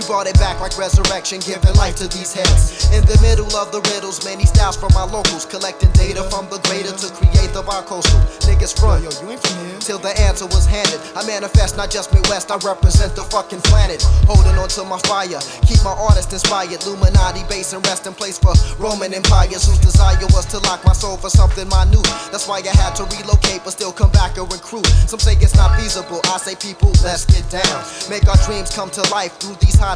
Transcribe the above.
brought it back like resurrection, giving life to these heads. In the middle of the riddles, many styles from my locals, collecting data from the greater to create the bi-coastal. Niggas front, Yo, you ain't from here. till the answer was handed. I manifest not just Midwest, I represent the fucking planet. Holding on to my fire, keep my artist inspired. Illuminati base and rest in place for Roman empires whose desire was to lock my soul for something minute. That's why I had to relocate but still come back and recruit. Some say it's not feasible, I say people, let's get down. Make our dreams come to life through these hot